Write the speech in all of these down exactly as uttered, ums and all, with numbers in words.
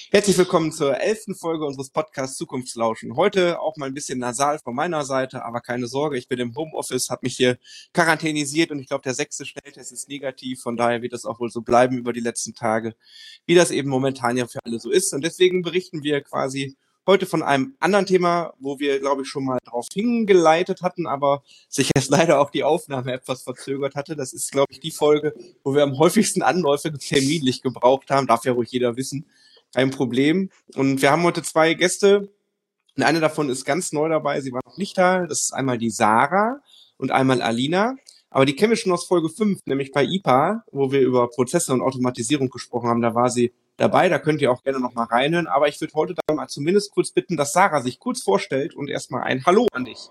Herzlich willkommen zur elften Folge unseres Podcasts Zukunftslauschen. Heute auch mal ein bisschen nasal von meiner Seite, aber keine Sorge, ich bin im Homeoffice, habe mich hier quarantänisiert und ich glaube, der sechste Schnelltest ist negativ. Von daher wird das auch wohl so bleiben über die letzten Tage, wie das eben momentan ja für alle so ist. Und deswegen berichten wir quasi heute von einem anderen Thema, wo wir, glaube ich, schon mal drauf hingeleitet hatten, aber sich jetzt leider auch die Aufnahme etwas verzögert hatte. Das ist, glaube ich, die Folge, wo wir am häufigsten Anläufe terminlich gebraucht haben. Darf ja ruhig jeder wissen. Kein Problem. Und wir haben heute zwei Gäste. Und eine davon ist ganz neu dabei. Sie war noch nicht da. Das ist einmal die Sarah und einmal Alina. Aber die kennen wir schon aus Folge fünf, nämlich bei I P A, wo wir über Prozesse und Automatisierung gesprochen haben. Da war sie dabei. Da könnt ihr auch gerne noch mal reinhören. Aber ich würde heute dann mal zumindest kurz bitten, dass Sarah sich kurz vorstellt und erstmal ein Hallo an dich.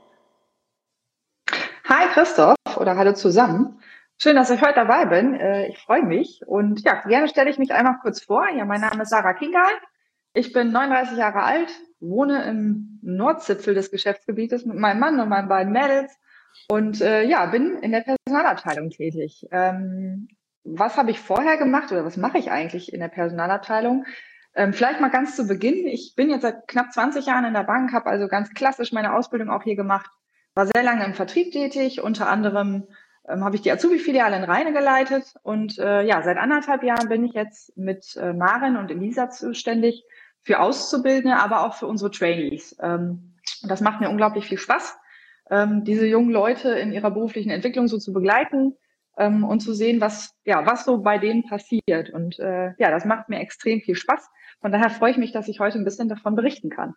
Hi Christoph oder hallo zusammen. Schön, dass ich heute dabei bin. Ich freue mich und ja, gerne stelle ich mich einmal kurz vor. Ja, mein Name ist Sarah Kingal. Ich bin neununddreißig Jahre alt, wohne im Nordzipfel des Geschäftsgebietes mit meinem Mann und meinen beiden Mädels und äh, ja, bin in der Personalabteilung tätig. Ähm, was habe ich vorher gemacht oder was mache ich eigentlich in der Personalabteilung? Ähm, vielleicht mal ganz zu Beginn. Ich bin jetzt seit knapp zwanzig Jahren in der Bank, habe also ganz klassisch meine Ausbildung auch hier gemacht. War sehr lange im Vertrieb tätig, unter anderem ähm, habe ich die Azubi-Filiale in Rheine geleitet und äh, ja, seit anderthalb Jahren bin ich jetzt mit äh, Maren und Elisa zuständig für Auszubildende, aber auch für unsere Trainees. Ähm, und das macht mir unglaublich viel Spaß, ähm, diese jungen Leute in ihrer beruflichen Entwicklung so zu begleiten ähm, und zu sehen, was ja was so bei denen passiert. Und äh, ja, das macht mir extrem viel Spaß. Von daher freue ich mich, dass ich heute ein bisschen davon berichten kann.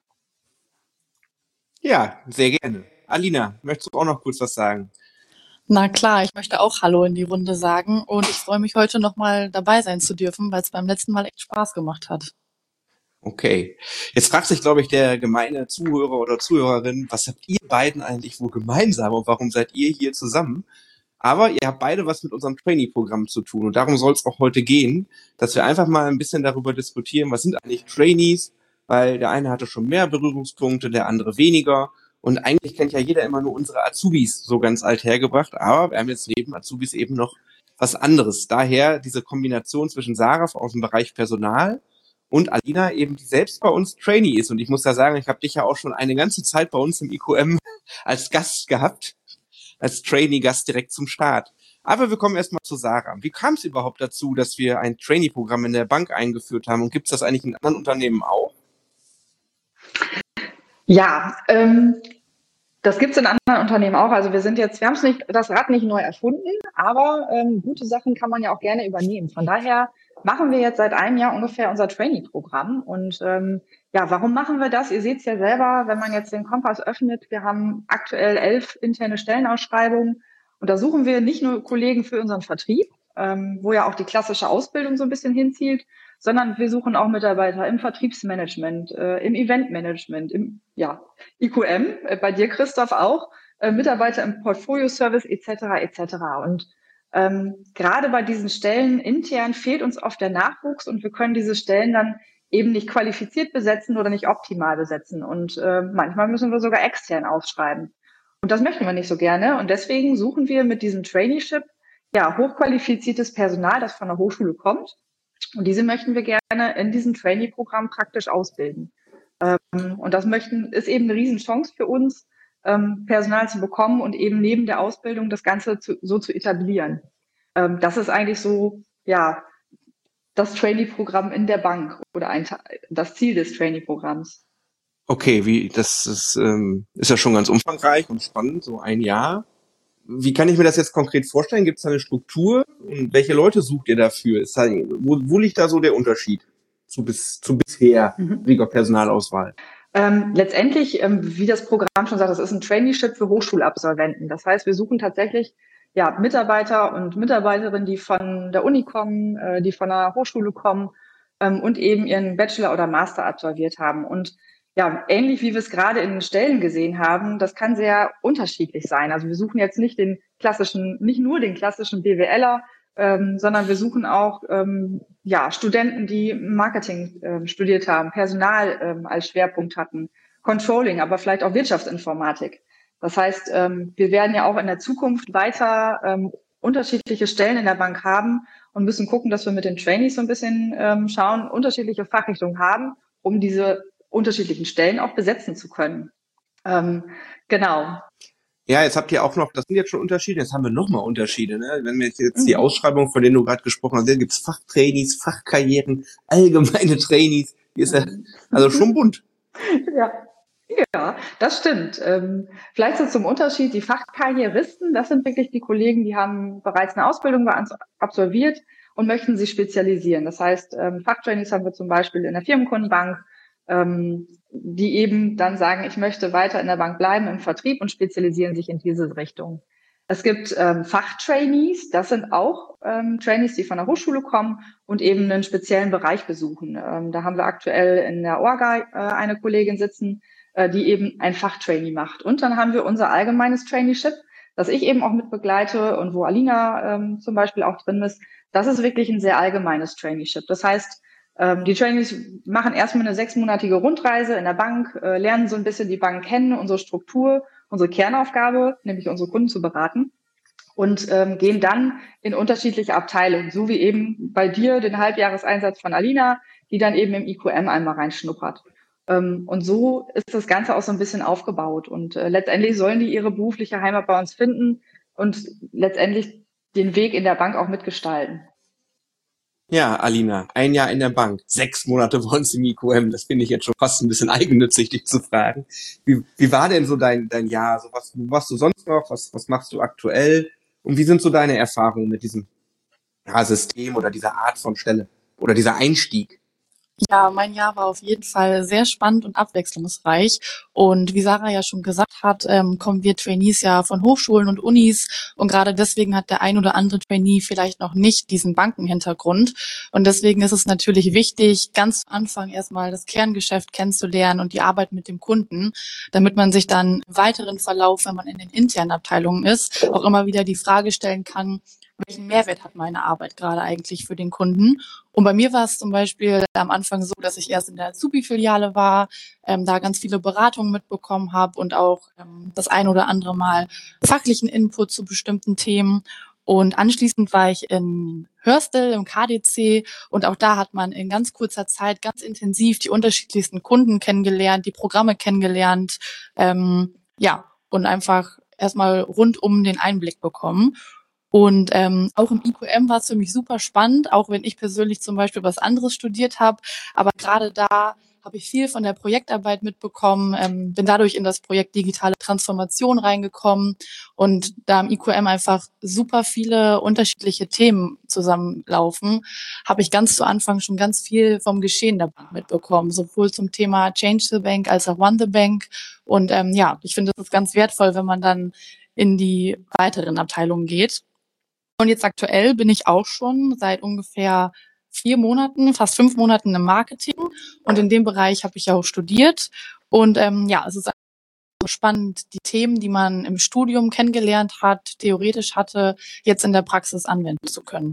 Ja, sehr gerne. Alina, möchtest du auch noch kurz was sagen? Na klar, ich möchte auch Hallo in die Runde sagen und ich freue mich heute nochmal dabei sein zu dürfen, weil es beim letzten Mal echt Spaß gemacht hat. Okay. Jetzt fragt sich, glaube ich, der gemeine Zuhörer oder Zuhörerin, was habt ihr beiden eigentlich wohl gemeinsam und warum seid ihr hier zusammen? Aber ihr habt beide was mit unserem Trainee-Programm zu tun und darum soll es auch heute gehen, dass wir einfach mal ein bisschen darüber diskutieren, was sind eigentlich Trainees, weil der eine hatte schon mehr Berührungspunkte, der andere weniger und eigentlich kennt ja jeder immer nur unsere Azubis so ganz alt hergebracht, aber wir haben jetzt neben Azubis eben noch was anderes. Daher diese Kombination zwischen Sarah aus dem Bereich Personal und Alina eben, die selbst bei uns Trainee ist. Und ich muss da sagen, ich habe dich ja auch schon eine ganze Zeit bei uns im I Q M als Gast gehabt, als Trainee-Gast direkt zum Start. Aber wir kommen erstmal zu Sarah. Wie kam es überhaupt dazu, dass wir ein Trainee-Programm in der Bank eingeführt haben? Und gibt es das eigentlich in anderen Unternehmen auch? Ja, ähm, das gibt's in anderen Unternehmen auch. Also wir sind jetzt, wir haben es nicht, das Rad nicht neu erfunden, aber ähm, gute Sachen kann man ja auch gerne übernehmen. Von daher machen wir jetzt seit einem Jahr ungefähr unser Trainee-Programm. Und ähm, ja, warum machen wir das? Ihr seht es ja selber, wenn man jetzt den Kompass öffnet. Wir haben aktuell elf interne Stellenausschreibungen und da suchen wir nicht nur Kollegen für unseren Vertrieb, ähm, wo ja auch die klassische Ausbildung so ein bisschen hinzielt, sondern wir suchen auch Mitarbeiter im Vertriebsmanagement, äh, im Eventmanagement, im ja, I Q M, äh, bei dir Christoph auch, äh, Mitarbeiter im Portfolio-Service et cetera et cetera. Und ähm, gerade bei diesen Stellen intern fehlt uns oft der Nachwuchs und wir können diese Stellen dann eben nicht qualifiziert besetzen oder nicht optimal besetzen. Und äh, manchmal müssen wir sogar extern ausschreiben. Und das möchten wir nicht so gerne. Und deswegen suchen wir mit diesem Traineeship ja hochqualifiziertes Personal, das von der Hochschule kommt. Und diese möchten wir gerne in diesem Trainee-Programm praktisch ausbilden. Ähm, und das möchten, ist eben eine Riesenchance für uns, ähm, Personal zu bekommen und eben neben der Ausbildung das Ganze zu, so zu etablieren. Ähm, das ist eigentlich so, ja, das Trainee-Programm in der Bank oder ein, das Ziel des Trainee-Programms. Okay, wie das ist, ähm, ist ja schon ganz umfangreich und spannend, so ein Jahr. Wie kann ich mir das jetzt konkret vorstellen? Gibt es da eine Struktur? Und welche Leute sucht ihr dafür? Ist da, wo, wo liegt da so der Unterschied zu, bis, zu bisher Mhm. Personalauswahl? Ähm, letztendlich, ähm, wie das Programm schon sagt, das ist ein Traineeship für Hochschulabsolventen. Das heißt, wir suchen tatsächlich ja, Mitarbeiter und Mitarbeiterinnen, die von der Uni kommen, äh, die von der Hochschule kommen ähm, und eben ihren Bachelor oder Master absolviert haben. Und ja, ähnlich wie wir es gerade in den Stellen gesehen haben, das kann sehr unterschiedlich sein. Also wir suchen jetzt nicht den klassischen, nicht nur den klassischen BWLer, ähm, sondern wir suchen auch ähm, ja, Studenten, die Marketing ähm, studiert haben, Personal ähm, als Schwerpunkt hatten, Controlling, aber vielleicht auch Wirtschaftsinformatik. Das heißt, ähm, wir werden ja auch in der Zukunft weiter ähm, unterschiedliche Stellen in der Bank haben und müssen gucken, dass wir mit den Trainees so ein bisschen ähm, schauen, unterschiedliche Fachrichtungen haben, um diese unterschiedlichen Stellen auch besetzen zu können. Ähm, genau. Ja, jetzt habt ihr auch noch, das sind jetzt schon Unterschiede, jetzt haben wir nochmal Unterschiede, ne? Wenn wir jetzt, jetzt die Mhm. Ausschreibung, von denen du gerade gesprochen hast, da gibt's Fachtrainees, Fachkarrieren, allgemeine Trainees, die ist ja, also schon bunt. Ja. Ja, das stimmt. Ähm, vielleicht so zum Unterschied, die Fachkarrieristen, das sind wirklich die Kollegen, die haben bereits eine Ausbildung bei uns absolviert und möchten sich spezialisieren. Das heißt, ähm, Fachtrainees haben wir zum Beispiel in der Firmenkundenbank, ähm, die eben dann sagen, ich möchte weiter in der Bank bleiben im Vertrieb und spezialisieren sich in diese Richtung. Es gibt ähm, Fachtrainees, das sind auch ähm, Trainees, die von der Hochschule kommen und eben einen speziellen Bereich besuchen. Ähm, da haben wir aktuell in der Orga äh, eine Kollegin sitzen, die eben ein Fachtrainee macht. Und dann haben wir unser allgemeines Traineeship, das ich eben auch mit begleite und wo Alina ähm, zum Beispiel auch drin ist. Das ist wirklich ein sehr allgemeines Traineeship. Das heißt, ähm, die Trainees machen erstmal eine sechsmonatige Rundreise in der Bank, äh, lernen so ein bisschen die Bank kennen, unsere Struktur, unsere Kernaufgabe, nämlich unsere Kunden zu beraten. Und ähm, gehen dann in unterschiedliche Abteilungen, so wie eben bei dir den Halbjahreseinsatz von Alina, die dann eben im I Q M einmal reinschnuppert. Ähm, und so ist das Ganze auch so ein bisschen aufgebaut. Und äh, letztendlich sollen die ihre berufliche Heimat bei uns finden und letztendlich den Weg in der Bank auch mitgestalten. Ja, Alina, ein Jahr in der Bank, sechs Monate bei uns im I Q M, das finde ich jetzt schon fast ein bisschen eigennützig, dich zu fragen. Wie, wie war denn so dein, dein Jahr? So was, wo warst du sonst noch? Was, was machst du aktuell? Und wie sind so deine Erfahrungen mit diesem ja, System oder dieser Art von Stelle oder dieser Einstieg? Ja, mein Jahr war auf jeden Fall sehr spannend und abwechslungsreich. Und wie Sarah ja schon gesagt hat, ähm, kommen wir Trainees ja von Hochschulen und Unis. Und gerade deswegen hat der ein oder andere Trainee vielleicht noch nicht diesen Bankenhintergrund. Und deswegen ist es natürlich wichtig, ganz zu Anfang erstmal das Kerngeschäft kennenzulernen und die Arbeit mit dem Kunden, damit man sich dann im weiteren Verlauf, wenn man in den internen Abteilungen ist, auch immer wieder die Frage stellen kann, welchen Mehrwert hat meine Arbeit gerade eigentlich für den Kunden? Und bei mir war es zum Beispiel am Anfang so, dass ich erst in der Azubi-Filiale war, ähm, da ganz viele Beratungen mitbekommen habe und auch ähm, das ein oder andere Mal fachlichen Input zu bestimmten Themen. Und anschließend war ich in Hörstel im K D C und auch da hat man in ganz kurzer Zeit ganz intensiv die unterschiedlichsten Kunden kennengelernt, die Programme kennengelernt, ähm, ja, und einfach erstmal rundum den Einblick bekommen. Und ähm, auch im I Q M war es für mich super spannend, auch wenn ich persönlich zum Beispiel was anderes studiert habe. Aber gerade da habe ich viel von der Projektarbeit mitbekommen, ähm, bin dadurch in das Projekt digitale Transformation reingekommen und da im I Q M einfach super viele unterschiedliche Themen zusammenlaufen, habe ich ganz zu Anfang schon ganz viel vom Geschehen der Bank mitbekommen, sowohl zum Thema Change the Bank als auch One the Bank. Und ähm, ja, ich finde, das ist ganz wertvoll, wenn man dann in die weiteren Abteilungen geht. Und jetzt aktuell bin ich auch schon seit ungefähr vier Monaten, fast fünf Monaten im Marketing. Und in dem Bereich habe ich auch studiert. Und ähm, ja, es ist einfach spannend, die Themen, die man im Studium kennengelernt hat, theoretisch hatte, jetzt in der Praxis anwenden zu können.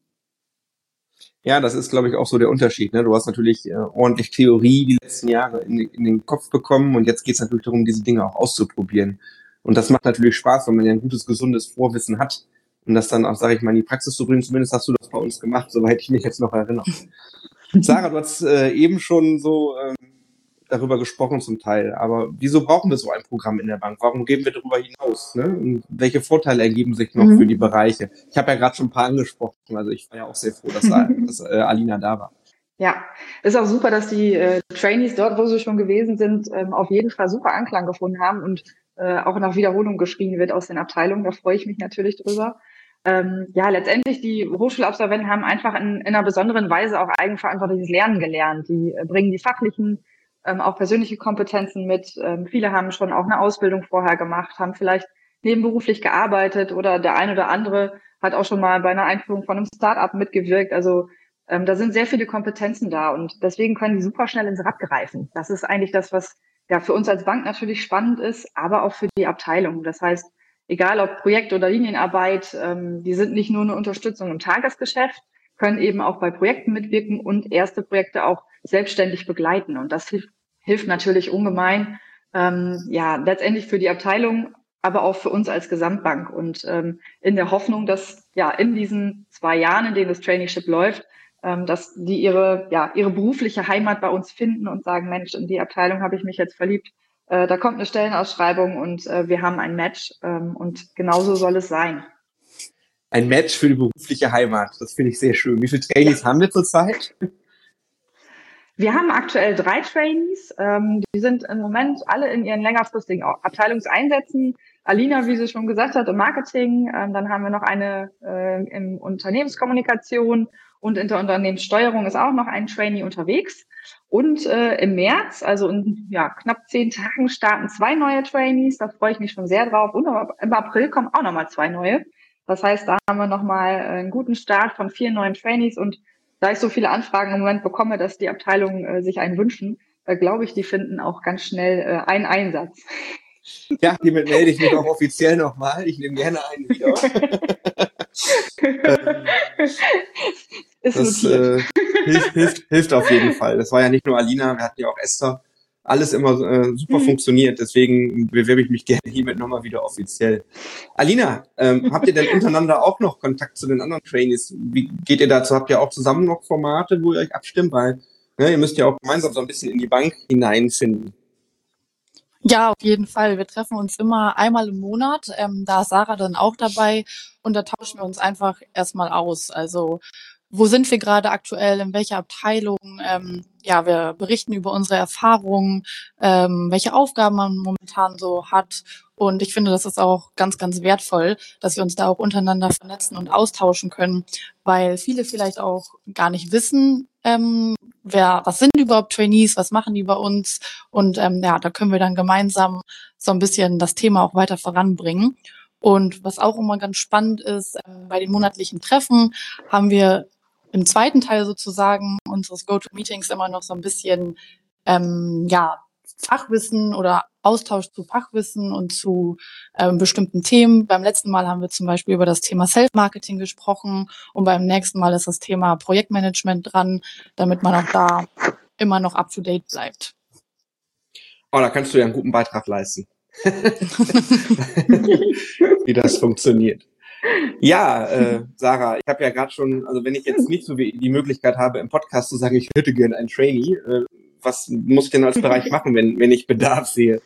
Ja, das ist, glaube ich, auch so der Unterschied. Ne? Du hast natürlich äh, ordentlich Theorie die letzten Jahre in, in den Kopf bekommen und jetzt geht es natürlich darum, diese Dinge auch auszuprobieren. Und das macht natürlich Spaß, wenn man ja ein gutes, gesundes Vorwissen hat. Und das dann auch, sage ich mal, in die Praxis zu bringen. Zumindest hast du das bei uns gemacht, soweit ich mich jetzt noch erinnere. Sarah, du hast äh, eben schon so ähm, darüber gesprochen zum Teil. Aber wieso brauchen wir so ein Programm in der Bank? Warum gehen wir darüber hinaus? Ne? Und welche Vorteile ergeben sich noch Mhm. für die Bereiche? Ich habe ja gerade schon ein paar angesprochen. Also ich war ja auch sehr froh, dass, dass äh, Alina da war. Ja, ist auch super, dass die äh, Trainees dort, wo sie schon gewesen sind, ähm, auf jeden Fall super Anklang gefunden haben und äh, auch nach Wiederholung geschrien wird aus den Abteilungen. Da freue ich mich natürlich drüber. Ähm, ja, letztendlich, die Hochschulabsolventen haben einfach in, in einer besonderen Weise auch eigenverantwortliches Lernen gelernt. Die äh, bringen die fachlichen, ähm, auch persönliche Kompetenzen mit. Ähm, viele haben schon auch eine Ausbildung vorher gemacht, haben vielleicht nebenberuflich gearbeitet oder der ein oder andere hat auch schon mal bei einer Einführung von einem Start-up mitgewirkt. Also ähm, da sind sehr viele Kompetenzen da und deswegen können die super schnell ins Rad greifen. Das ist eigentlich das, was ja für uns als Bank natürlich spannend ist, aber auch für die Abteilung. Das heißt, egal ob Projekt- oder Linienarbeit, ähm, die sind nicht nur eine Unterstützung im Tagesgeschäft, können eben auch bei Projekten mitwirken und erste Projekte auch selbstständig begleiten. Und das hilft, hilft natürlich ungemein, ähm, ja, letztendlich für die Abteilung, aber auch für uns als Gesamtbank. Und ähm, in der Hoffnung, dass ja in diesen zwei Jahren, in denen das Traineeship läuft, ähm, dass die ihre ja ihre berufliche Heimat bei uns finden und sagen, Mensch, in die Abteilung habe ich mich jetzt verliebt. Äh, da kommt eine Stellenausschreibung und äh, wir haben ein Match. Ähm, und genauso soll es sein. Ein Match für die berufliche Heimat. Das finde ich sehr schön. Wie viele Trainees ja. haben wir zurzeit? Wir haben aktuell drei Trainees. Ähm, die sind im Moment alle in ihren längerfristigen Abteilungseinsätzen. Alina, wie sie schon gesagt hat, im Marketing. Ähm, dann haben wir noch eine äh, in Unternehmenskommunikation und in der Unternehmenssteuerung ist auch noch ein Trainee unterwegs. Und äh, im März, also in ja, knapp zehn Tagen, starten zwei neue Trainees. Da freue ich mich schon sehr drauf. Und im April kommen auch nochmal zwei neue. Das heißt, da haben wir nochmal einen guten Start von vier neuen Trainees. Und da ich so viele Anfragen im Moment bekomme, dass die Abteilungen äh, sich einen wünschen, äh, glaube ich, die finden auch ganz schnell äh, einen Einsatz. Ja, hiermit melde ich mich auch offiziell nochmal. Ich nehme gerne einen wieder. ähm, Ist das notiert. Äh, hilft, hilft, hilft auf jeden Fall. Das war ja nicht nur Alina, wir hatten ja auch Esther. Alles immer äh, super mhm. funktioniert, deswegen bewerbe ich mich gerne hiermit nochmal wieder offiziell. Alina, ähm, habt ihr denn untereinander auch noch Kontakt zu den anderen Trainees? Wie geht ihr dazu? Habt ihr auch zusammen noch Formate, wo ihr euch abstimmt? Weil ne, ihr müsst ja auch gemeinsam so ein bisschen in die Bank hineinfinden. Ja, auf jeden Fall. Wir treffen uns immer einmal im Monat. Ähm, da ist Sarah dann auch dabei und da tauschen wir uns einfach erstmal aus. Also wo sind wir gerade aktuell, in welcher Abteilung? Ähm, ja, wir berichten über unsere Erfahrungen, ähm, welche Aufgaben man momentan so hat. Und ich finde, das ist auch ganz, ganz wertvoll, dass wir uns da auch untereinander vernetzen und austauschen können, weil viele vielleicht auch gar nicht wissen, ähm, wer, was sind überhaupt Trainees, was machen die bei uns? Und ähm, ja, da können wir dann gemeinsam so ein bisschen das Thema auch weiter voranbringen. Und was auch immer ganz spannend ist, ähm, bei den monatlichen Treffen haben wir im zweiten Teil sozusagen unseres Go-To-Meetings immer noch so ein bisschen ähm, ja Fachwissen oder Austausch zu Fachwissen und zu ähm, bestimmten Themen. Beim letzten Mal haben wir zum Beispiel über das Thema Self-Marketing gesprochen und beim nächsten Mal ist das Thema Projektmanagement dran, damit man auch da immer noch up-to-date bleibt. Oh, da kannst du ja einen guten Beitrag leisten. Wie das funktioniert. Ja, äh, Sarah, ich habe ja gerade schon, also wenn ich jetzt nicht so wie die Möglichkeit habe, im Podcast zu sagen, ich hätte gerne einen Trainee, äh, was muss ich denn als Bereich machen, wenn, wenn ich Bedarf sehe?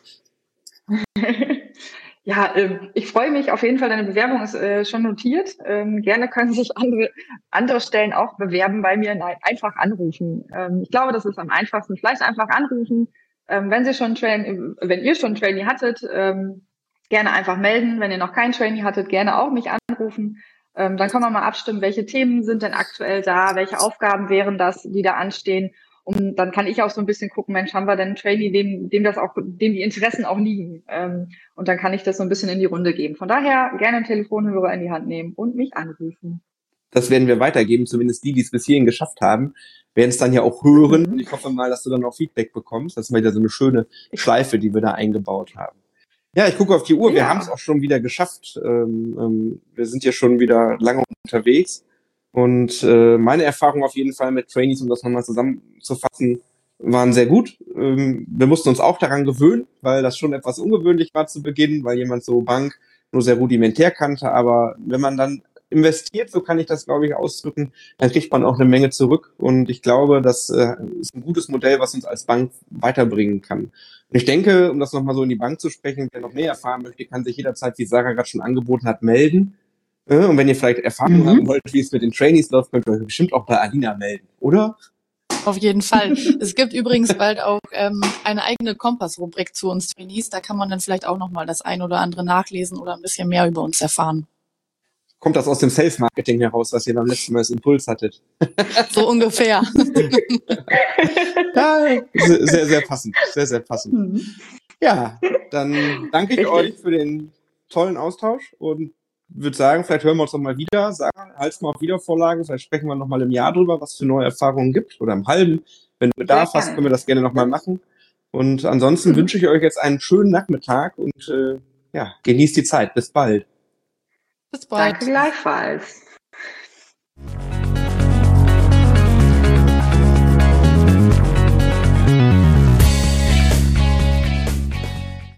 Ja, äh, ich freue mich auf jeden Fall, deine Bewerbung ist äh, schon notiert. Ähm, gerne können sich andere, andere Stellen auch bewerben bei mir. Nein, einfach anrufen. Ähm, ich glaube, das ist am einfachsten. Vielleicht einfach anrufen. Ähm, wenn Sie schon Train, wenn ihr schon Trainee hattet, ähm, gerne einfach melden. Wenn ihr noch keinen Trainee hattet, gerne auch mich anrufen. Ähm, dann können wir mal abstimmen, welche Themen sind denn aktuell da, welche Aufgaben wären das, die da anstehen. Und dann kann ich auch so ein bisschen gucken, Mensch, haben wir denn einen Trainee, dem, dem das auch, dem die Interessen auch liegen. Ähm, und dann kann ich das so ein bisschen in die Runde geben. Von daher gerne einen Telefonhörer in die Hand nehmen und mich anrufen. Das werden wir weitergeben, zumindest die, die es bis hierhin geschafft haben, werden es dann ja auch hören. Mhm. Und ich hoffe mal, dass du dann auch Feedback bekommst. Das ist mal wieder so eine schöne Schleife, die wir da eingebaut haben. Ja, ich gucke auf die Uhr. Ja. Wir haben es auch schon wieder geschafft. Ähm, ähm, wir sind ja schon wieder lange unterwegs. Und äh, meine Erfahrungen auf jeden Fall mit Trainees, um das nochmal zusammenzufassen, waren sehr gut. Ähm, wir mussten uns auch daran gewöhnen, weil das schon etwas ungewöhnlich war zu Beginn, weil jemand so Bank nur sehr rudimentär kannte. Aber wenn man dann investiert, so kann ich das, glaube ich, ausdrücken, dann kriegt man auch eine Menge zurück. Und ich glaube, das äh, ist ein gutes Modell, was uns als Bank weiterbringen kann. Und ich denke, um das nochmal so in die Bank zu sprechen, wer noch mehr erfahren möchte, kann sich jederzeit, wie Sarah gerade schon angeboten hat, melden. Und wenn ihr vielleicht Erfahrungen mhm. haben wollt, wie es mit den Trainees läuft, könnt ihr euch bestimmt auch bei Alina melden, oder? Auf jeden Fall. Es gibt übrigens bald auch ähm, eine eigene Kompass-Rubrik zu uns Trainees. Da kann man dann vielleicht auch nochmal das ein oder andere nachlesen oder ein bisschen mehr über uns erfahren. Kommt das aus dem Self-Marketing heraus, was ihr beim letzten Mal als Impuls hattet? So ungefähr. Ja, sehr, sehr passend. Sehr, sehr passend. Mhm. Ja, dann danke ich euch für den tollen Austausch und würde sagen, vielleicht hören wir uns noch mal wieder, sagen, halt's mal auf Wiedervorlage, vielleicht sprechen wir noch mal im Jahr drüber, was für neue Erfahrungen gibt oder im halben. Wenn du Bedarf hast, können wir das gerne noch mal machen. Und ansonsten mhm. wünsche ich euch jetzt einen schönen Nachmittag und äh, ja, genießt die Zeit. Bis bald. Bis bald. Danke gleichfalls.